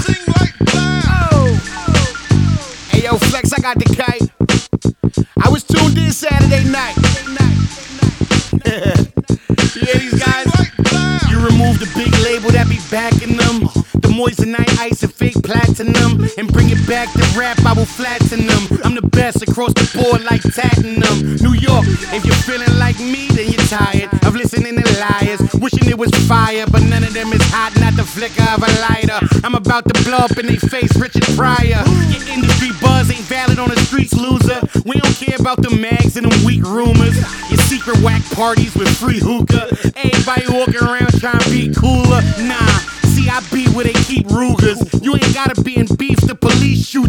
Sing like that. Oh. Hey yo, Flex, I got the kite. I was tuned in Saturday night. You hear these guys? You remove the big label that be backing them, the moissanite ice and fake platinum, and bring it back to rap, I will flatten them. I'm the best across the board like Platinum. New York, if you're feeling like me, then you're tired of listening to liars, wishing it was fire, but none of them is hot, not the flicker of a lighter. I'm about to blow up in they face, Richard Pryor. Your industry buzz ain't valid on the streets, loser. We don't care about the mags and them weak rumors. Your secret whack parties with free hookah. Everybody walking around trying to be cooler. Nah, see, I be where they keep Rugers. You ain't gotta be in beef, the police shoot